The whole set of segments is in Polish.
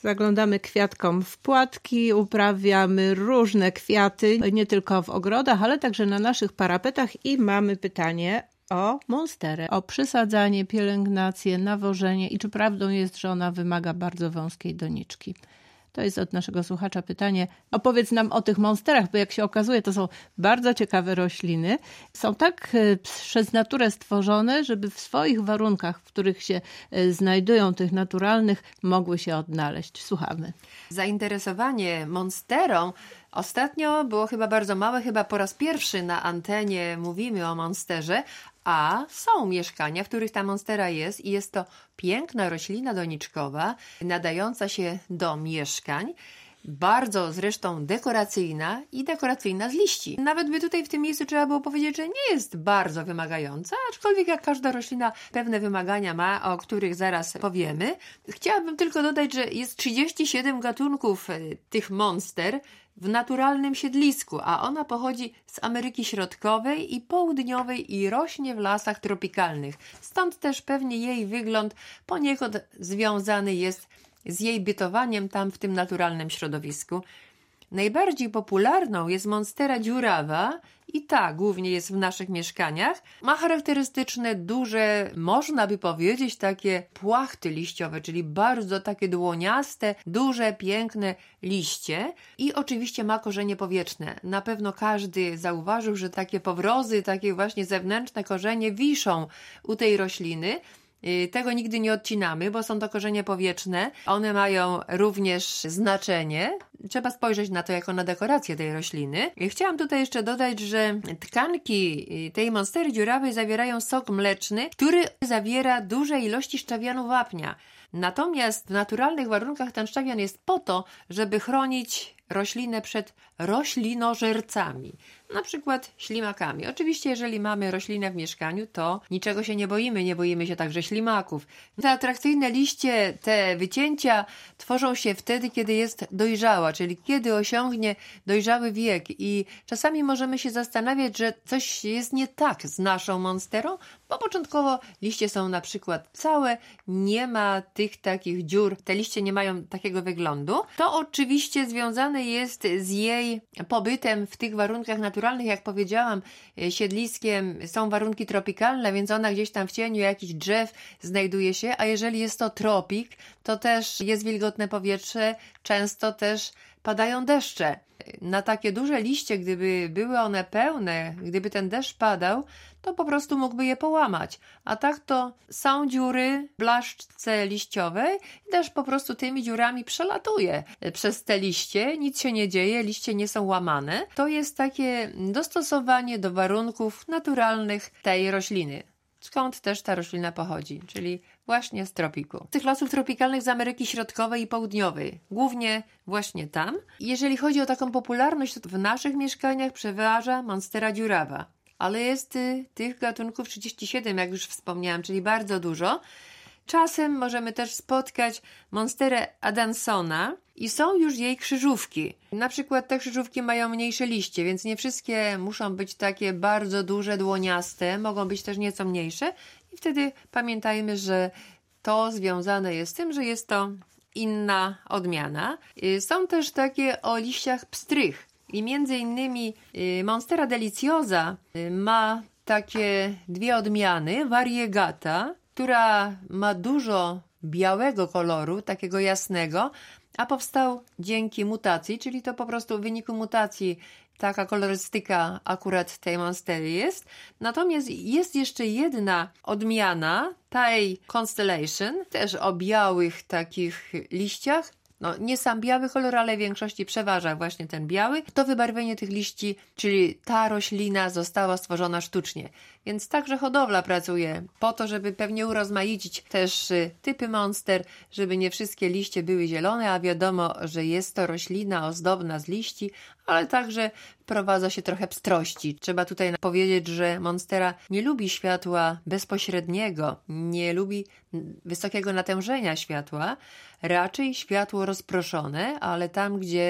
Zaglądamy kwiatkom w płatki, uprawiamy różne kwiaty, nie tylko w ogrodach, ale także na naszych parapetach i mamy pytanie o monsterę, o przysadzanie, pielęgnację, nawożenie i czy prawdą jest, że ona wymaga bardzo wąskiej doniczki. To jest od naszego słuchacza pytanie. Opowiedz nam o tych monsterach, bo jak się okazuje, to są bardzo ciekawe rośliny. Są tak przez naturę stworzone, żeby w swoich warunkach, w których się znajdują, tych naturalnych, mogły się odnaleźć. Słuchamy. Zainteresowanie monsterą ostatnio było chyba bardzo małe, chyba po raz pierwszy na antenie mówimy o monsterze, a są mieszkania, w których ta monstera jest i jest to piękna roślina doniczkowa, nadająca się do mieszkań, bardzo zresztą dekoracyjna i dekoracyjna z liści. Nawet by tutaj w tym miejscu trzeba było powiedzieć, że nie jest bardzo wymagająca, aczkolwiek jak każda roślina pewne wymagania ma, o których zaraz powiemy. Chciałabym tylko dodać, że jest 37 gatunków tych monster w naturalnym siedlisku, a ona pochodzi z Ameryki Środkowej i Południowej i rośnie w lasach tropikalnych. Stąd też pewnie jej wygląd poniekąd związany jest z jej bytowaniem tam w tym naturalnym środowisku. Najbardziej popularną jest monstera dziurawa i ta głównie jest w naszych mieszkaniach. Ma charakterystyczne, duże, można by powiedzieć, takie płachty liściowe, czyli bardzo takie dłoniaste, duże, piękne liście i oczywiście ma korzenie powietrzne. Na pewno każdy zauważył, że takie powrozy, takie właśnie zewnętrzne korzenie wiszą u tej rośliny. Tego nigdy nie odcinamy, bo są to korzenie powietrzne. One mają również znaczenie. Trzeba spojrzeć na to jako na dekorację tej rośliny. Chciałam tutaj jeszcze dodać, że tkanki tej monstery dziurawej zawierają sok mleczny, który zawiera duże ilości szczawianu wapnia. Natomiast w naturalnych warunkach ten szczawian jest po to, żeby chronić roślinę przed roślinożercami, na przykład ślimakami. Oczywiście, jeżeli mamy roślinę w mieszkaniu, to niczego się nie boimy się także ślimaków. Te atrakcyjne liście, te wycięcia tworzą się wtedy, kiedy jest dojrzała, czyli kiedy osiągnie dojrzały wiek i czasami możemy się zastanawiać, że coś jest nie tak z naszą monsterą, bo początkowo liście są na przykład całe, nie ma tych takich dziur, te liście nie mają takiego wyglądu. To oczywiście związane jest z jej pobytem w tych warunkach naturalnych, jak powiedziałam, siedliskiem są warunki tropikalne, więc ona gdzieś tam w cieniu jakichś drzew znajduje się, a jeżeli jest to tropik, to też jest wilgotne powietrze, często też padają deszcze. Na takie duże liście, gdyby były one pełne, gdyby ten deszcz padał, to po prostu mógłby je połamać. A tak to są dziury w blaszczce liściowej i też po prostu tymi dziurami przelatuje przez te liście. Nic się nie dzieje, liście nie są łamane. To jest takie dostosowanie do warunków naturalnych tej rośliny. Skąd też ta roślina pochodzi, czyli właśnie z tropiku. Z tych lasów tropikalnych z Ameryki Środkowej i Południowej. Głównie właśnie tam. Jeżeli chodzi o taką popularność, to w naszych mieszkaniach przeważa monstera dziurawa. Ale jest tych gatunków 37, jak już wspomniałam, czyli bardzo dużo. Czasem możemy też spotkać monsterę Adansona i są już jej krzyżówki. Na przykład te krzyżówki mają mniejsze liście, więc nie wszystkie muszą być takie bardzo duże, dłoniaste, mogą być też nieco mniejsze i wtedy pamiętajmy, że to związane jest z tym, że jest to inna odmiana. Są też takie o liściach pstrych i między innymi monstera deliciosa ma takie dwie odmiany, variegata, która ma dużo białego koloru, takiego jasnego, a powstał dzięki mutacji, czyli to po prostu w wyniku mutacji taka kolorystyka akurat tej monstery jest. Natomiast jest jeszcze jedna odmiana, Thai Constellation, też o białych takich liściach. No, nie sam biały kolor, ale w większości przeważa właśnie ten biały. To wybarwienie tych liści, czyli ta roślina została stworzona sztucznie. Więc także hodowla pracuje po to, żeby pewnie urozmaicić też typy monster, żeby nie wszystkie liście były zielone, a wiadomo, że jest to roślina ozdobna z liści, ale także wprowadza się trochę pstrości. Trzeba tutaj powiedzieć, że monstera nie lubi światła bezpośredniego, nie lubi wysokiego natężenia światła, raczej światło rozproszone, ale tam, gdzie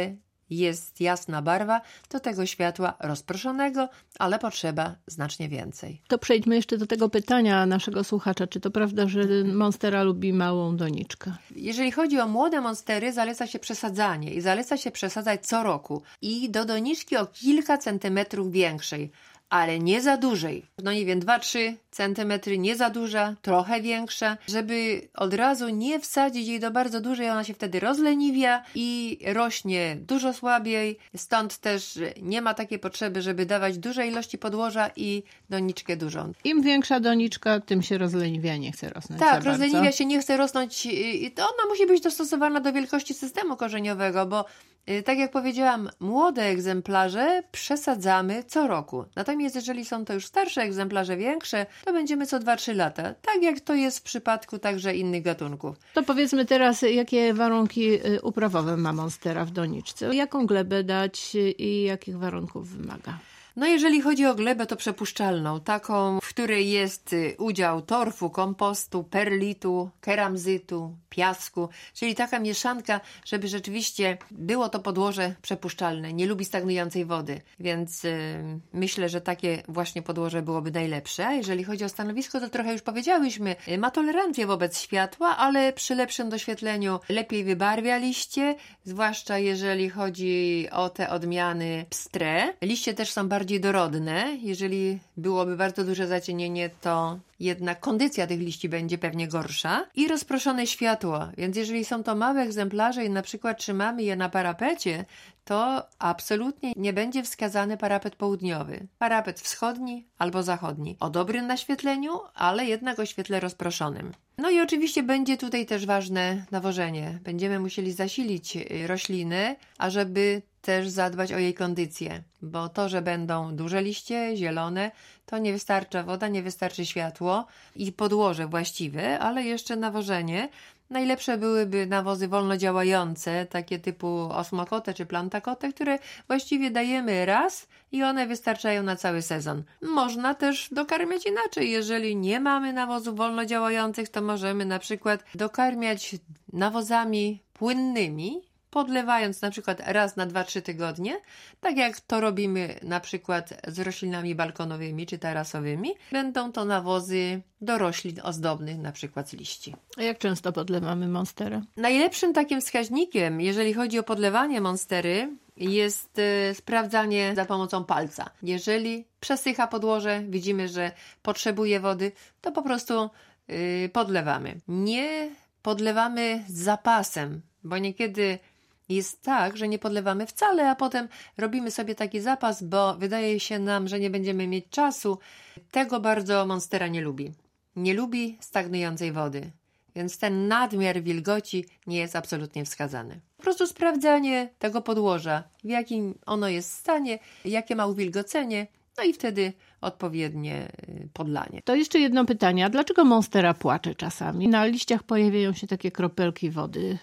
jest jasna barwa, to tego światła rozproszonego, ale potrzeba znacznie więcej. To przejdźmy jeszcze do tego pytania naszego słuchacza. Czy to prawda, że monstera lubi małą doniczkę? Jeżeli chodzi o młode monstery, zaleca się przesadzanie i zaleca się przesadzać co roku i do doniczki o kilka centymetrów większej, ale nie za dużej. No nie wiem, 2-3 centymetry, nie za duża, trochę większa, żeby od razu nie wsadzić jej do bardzo dużej, ona się wtedy rozleniwia i rośnie dużo słabiej, stąd też nie ma takiej potrzeby, żeby dawać duże ilości podłoża i doniczkę dużą. Im większa doniczka, tym się rozleniwia, nie chce rosnąć. Tak, rozleniwia się, nie chce rosnąć i to ona musi być dostosowana do wielkości systemu korzeniowego, bo tak jak powiedziałam, młode egzemplarze przesadzamy co roku. Natomiast jeżeli są to już starsze egzemplarze, większe, to będziemy co 2-3 lata. Tak jak to jest w przypadku także innych gatunków. To powiedzmy teraz, jakie warunki uprawowe ma monstera w doniczce? Jaką glebę dać i jakich warunków wymaga? No jeżeli chodzi o glebę, to przepuszczalną, taką, w której jest udział torfu, kompostu, perlitu, keramzytu, piasku, czyli taka mieszanka, żeby rzeczywiście było to podłoże przepuszczalne, nie lubi stagnującej wody, więc myślę, że takie właśnie podłoże byłoby najlepsze. A jeżeli chodzi o stanowisko, to trochę już powiedziałyśmy, ma tolerancję wobec światła, ale przy lepszym doświetleniu lepiej wybarwia liście, zwłaszcza jeżeli chodzi o te odmiany pstre. Liście też są bardziej dorodne. Jeżeli byłoby bardzo duże zacienienie, to jednak kondycja tych liści będzie pewnie gorsza. I rozproszone światło, więc jeżeli są to małe egzemplarze i na przykład trzymamy je na parapecie, to absolutnie nie będzie wskazany parapet południowy. Parapet wschodni albo zachodni. O dobrym naświetleniu, ale jednak o świetle rozproszonym. No i oczywiście będzie tutaj też ważne nawożenie. Będziemy musieli zasilić rośliny, ażeby też zadbać o jej kondycję, bo to, że będą duże liście, zielone, to nie wystarcza woda, nie wystarczy światło i podłoże właściwe, ale jeszcze nawożenie. Najlepsze byłyby nawozy wolnodziałające, takie typu osmokotę czy plantakotę, które właściwie dajemy raz i one wystarczają na cały sezon. Można też dokarmiać inaczej. Jeżeli nie mamy nawozów wolnodziałających, to możemy na przykład dokarmiać nawozami płynnymi, podlewając na przykład raz na 2-3 tygodnie, tak jak to robimy na przykład z roślinami balkonowymi czy tarasowymi. Będą to nawozy do roślin ozdobnych, na przykład z liści. A jak często podlewamy monsterę? Najlepszym takim wskaźnikiem, jeżeli chodzi o podlewanie monstery, jest sprawdzanie za pomocą palca. Jeżeli przesycha podłoże, widzimy, że potrzebuje wody, to po prostu podlewamy. Nie podlewamy z zapasem, bo niekiedy jest tak, że nie podlewamy wcale, a potem robimy sobie taki zapas, bo wydaje się nam, że nie będziemy mieć czasu. Tego bardzo monstera nie lubi. Nie lubi stagnującej wody, więc ten nadmiar wilgoci nie jest absolutnie wskazany. Po prostu sprawdzanie tego podłoża, w jakim ono jest stanie, jakie ma uwilgocenie, no i wtedy odpowiednie podlanie. To jeszcze jedno pytanie. A dlaczego monstera płacze czasami? Na liściach pojawiają się takie kropelki wody.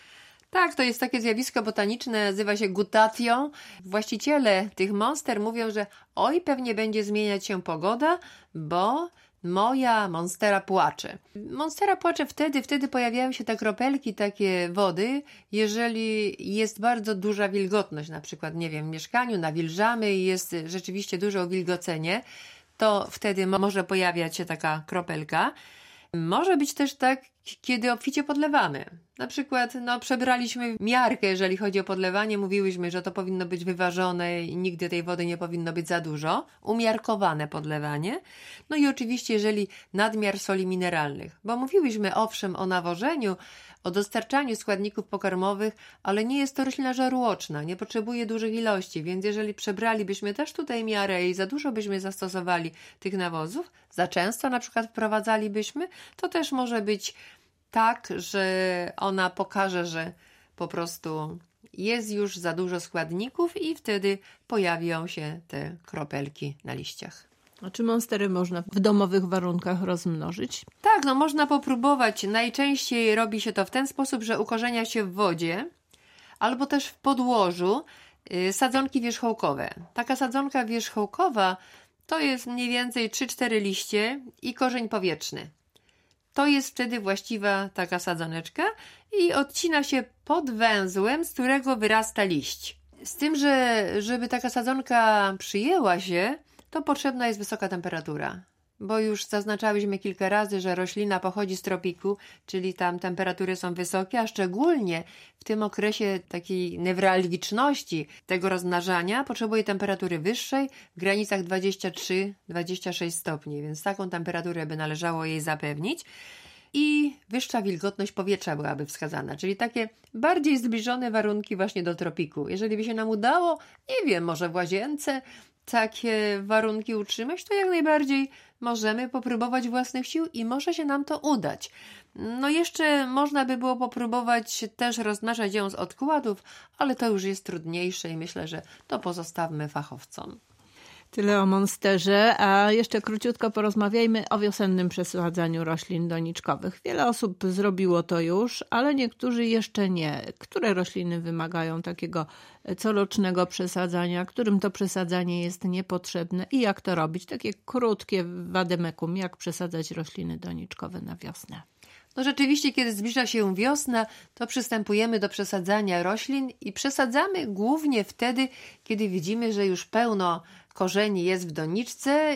Tak, to jest takie zjawisko botaniczne, nazywa się gutatio. Właściciele tych monster mówią, że oj, pewnie będzie zmieniać się pogoda, bo moja monstera płacze. Monstera płacze wtedy pojawiają się te kropelki, takie wody, jeżeli jest bardzo duża wilgotność, na przykład, nie wiem, w mieszkaniu nawilżamy i jest rzeczywiście duże uwilgocenie, to wtedy może pojawiać się taka kropelka. Może być też tak, kiedy obficie podlewamy. Na przykład przebraliśmy miarkę, jeżeli chodzi o podlewanie. Mówiłyśmy, że to powinno być wyważone i nigdy tej wody nie powinno być za dużo. Umiarkowane podlewanie. No i oczywiście, jeżeli nadmiar soli mineralnych. Bo mówiłyśmy owszem o nawożeniu, o dostarczaniu składników pokarmowych, ale nie jest to roślina żarłoczna, nie potrzebuje dużych ilości, więc jeżeli przebralibyśmy też tutaj miarę i za dużo byśmy zastosowali tych nawozów, za często na przykład wprowadzalibyśmy, to też może być tak, że ona pokaże, że po prostu jest już za dużo składników i wtedy pojawią się te kropelki na liściach. A czy monstery można w domowych warunkach rozmnożyć? Tak, można popróbować. Najczęściej robi się to w ten sposób, że ukorzenia się w wodzie albo też w podłożu sadzonki wierzchołkowe. Taka sadzonka wierzchołkowa to jest mniej więcej 3-4 liście i korzeń powietrzny. To jest wtedy właściwa taka sadzoneczka i odcina się pod węzłem, z którego wyrasta liść. Z tym, że żeby taka sadzonka przyjęła się, to potrzebna jest wysoka temperatura. Bo już zaznaczałyśmy kilka razy, że roślina pochodzi z tropiku, czyli tam temperatury są wysokie, a szczególnie w tym okresie takiej newralgiczności tego rozmnażania potrzebuje temperatury wyższej w granicach 23-26 stopni, więc taką temperaturę by należało jej zapewnić. I wyższa wilgotność powietrza byłaby wskazana, czyli takie bardziej zbliżone warunki właśnie do tropiku. Jeżeli by się nam udało, nie wiem, może w łazience takie warunki utrzymać, to jak najbardziej możemy popróbować własnych sił i może się nam to udać. No jeszcze można by było popróbować też rozmnażać ją z odkładów, ale to już jest trudniejsze i myślę, że to pozostawmy fachowcom. Tyle o monsterze, a jeszcze króciutko porozmawiajmy o wiosennym przesadzaniu roślin doniczkowych. Wiele osób zrobiło to już, ale niektórzy jeszcze nie. Które rośliny wymagają takiego corocznego przesadzania, którym to przesadzanie jest niepotrzebne i jak to robić? Takie krótkie wademekum, jak przesadzać rośliny doniczkowe na wiosnę. No rzeczywiście, kiedy zbliża się wiosna, to przystępujemy do przesadzania roślin i przesadzamy głównie wtedy, kiedy widzimy, że już pełno korzeni jest w doniczce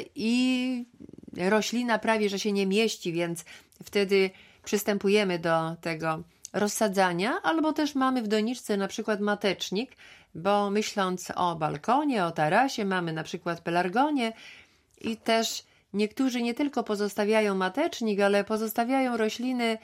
i roślina prawie, że się nie mieści, więc wtedy przystępujemy do tego rozsadzania, albo też mamy w doniczce na przykład matecznik, bo myśląc o balkonie, o tarasie, mamy na przykład pelargonię i też niektórzy nie tylko pozostawiają matecznik, ale pozostawiają rośliny,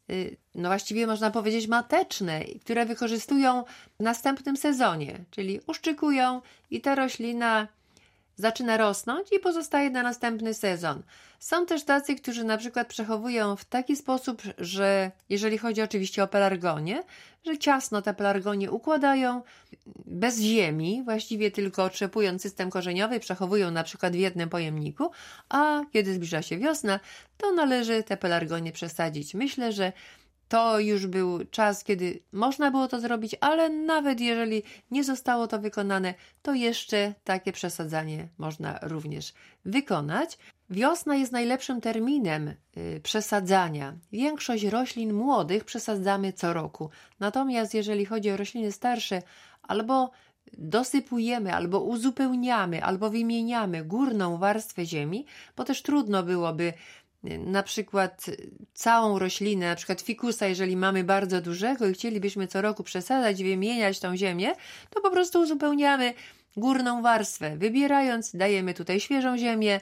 no właściwie można powiedzieć mateczne, które wykorzystują w następnym sezonie, czyli uszczykują i ta roślina zaczyna rosnąć i pozostaje na następny sezon. Są też tacy, którzy na przykład przechowują w taki sposób, że jeżeli chodzi oczywiście o pelargonię, że ciasno te pelargonie układają bez ziemi, właściwie tylko otrzepując system korzeniowy, przechowują na przykład w jednym pojemniku, a kiedy zbliża się wiosna, to należy te pelargonie przesadzić. Myślę, że to już był czas, kiedy można było to zrobić, ale nawet jeżeli nie zostało to wykonane, to jeszcze takie przesadzanie można również wykonać. Wiosna jest najlepszym terminem przesadzania. Większość roślin młodych przesadzamy co roku. Natomiast jeżeli chodzi o rośliny starsze, albo dosypujemy, albo uzupełniamy, albo wymieniamy górną warstwę ziemi, bo też trudno byłoby na przykład całą roślinę, na przykład fikusa, jeżeli mamy bardzo dużego i chcielibyśmy co roku przesadzać, wymieniać tą ziemię, to po prostu uzupełniamy górną warstwę. Wybierając, dajemy tutaj świeżą ziemię,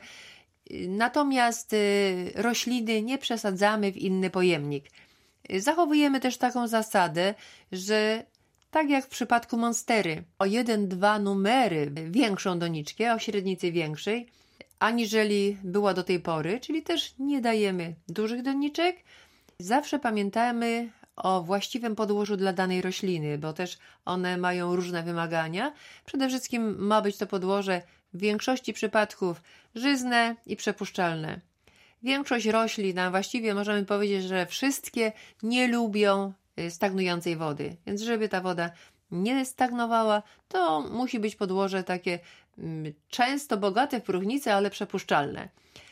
natomiast rośliny nie przesadzamy w inny pojemnik. Zachowujemy też taką zasadę, że tak jak w przypadku monstery, o 1-2 numery większą doniczkę, o średnicy większej, aniżeli była do tej pory, czyli też nie dajemy dużych doniczek. Zawsze pamiętajmy o właściwym podłożu dla danej rośliny, bo też one mają różne wymagania. Przede wszystkim ma być to podłoże w większości przypadków żyzne i przepuszczalne. Większość roślin, a właściwie możemy powiedzieć, że wszystkie nie lubią stagnującej wody, więc żeby ta woda nie stagnowała, to musi być podłoże takie często bogate w próchnicę, ale przepuszczalne.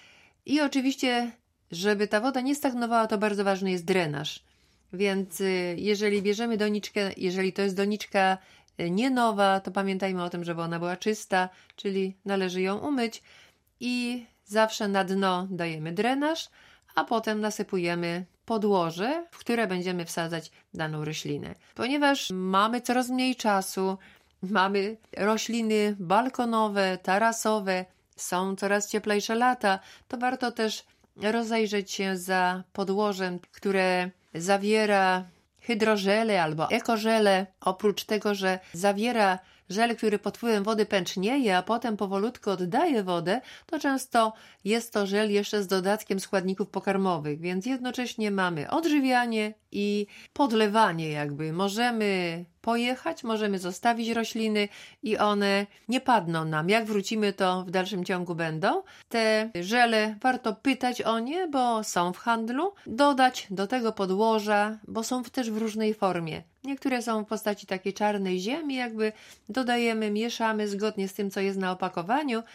I oczywiście, żeby ta woda nie stagnowała, to bardzo ważny jest drenaż. Więc jeżeli bierzemy doniczkę, jeżeli to jest doniczka nie nowa, to pamiętajmy o tym, żeby ona była czysta, czyli należy ją umyć i zawsze na dno dajemy drenaż, a potem nasypujemy podłoże, w które będziemy wsadzać daną roślinę. Ponieważ mamy coraz mniej czasu, mamy rośliny balkonowe, tarasowe, są coraz cieplejsze lata, to warto też rozejrzeć się za podłożem, które zawiera hydrożele albo ekożele. Oprócz tego, że zawiera żel, który pod wpływem wody pęcznieje, a potem powolutku oddaje wodę, to często jest to żel jeszcze z dodatkiem składników pokarmowych, więc jednocześnie mamy odżywianie i podlewanie jakby. Możemy pojechać, możemy zostawić rośliny i one nie padną nam. Jak wrócimy, to w dalszym ciągu będą. Te żele warto pytać o nie, bo są w handlu. Dodać do tego podłoża, bo są też w różnej formie. Niektóre są w postaci takiej czarnej ziemi, jakby dodajemy, mieszamy zgodnie z tym, co jest na opakowaniu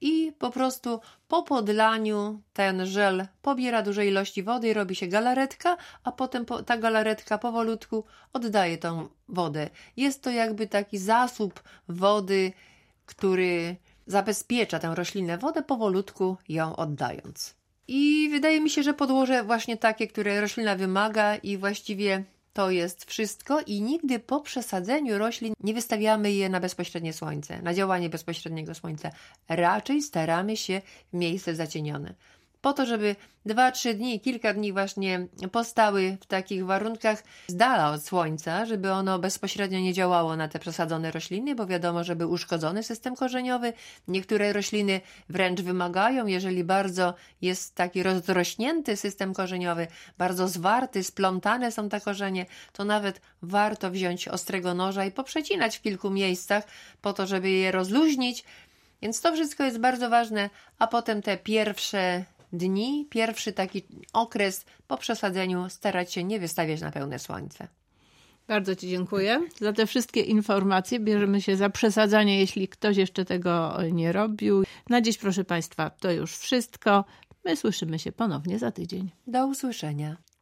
i po prostu po podlaniu ten żel pobiera duże ilości wody i robi się galaretka, a potem ta galaretka powolutku oddaje tą wodę. Jest to jakby taki zasób wody, który zabezpiecza tę roślinę wodę, powolutku ją oddając. I wydaje mi się, że podłoże właśnie takie, które roślina wymaga i właściwie to jest wszystko i nigdy po przesadzeniu roślin nie wystawiamy je na bezpośrednie słońce, na działanie bezpośredniego słońca. Raczej staramy się w miejsce zacienione. Po to, żeby 2-3 dni, kilka dni właśnie postały w takich warunkach z dala od słońca, żeby ono bezpośrednio nie działało na te przesadzone rośliny, bo wiadomo, że był uszkodzony system korzeniowy. Niektóre rośliny wręcz wymagają, jeżeli bardzo jest taki rozrośnięty system korzeniowy, bardzo zwarty, splątane są te korzenie, to nawet warto wziąć ostrego noża i poprzecinać w kilku miejscach po to, żeby je rozluźnić. Więc to wszystko jest bardzo ważne, a potem te pierwsze dni, pierwszy taki okres po przesadzeniu starać się nie wystawiać na pełne słońce. Bardzo Ci dziękuję za te wszystkie informacje. Bierzemy się za przesadzanie, jeśli ktoś jeszcze tego nie robił. Na dziś, proszę Państwa, to już wszystko. My słyszymy się ponownie za tydzień. Do usłyszenia.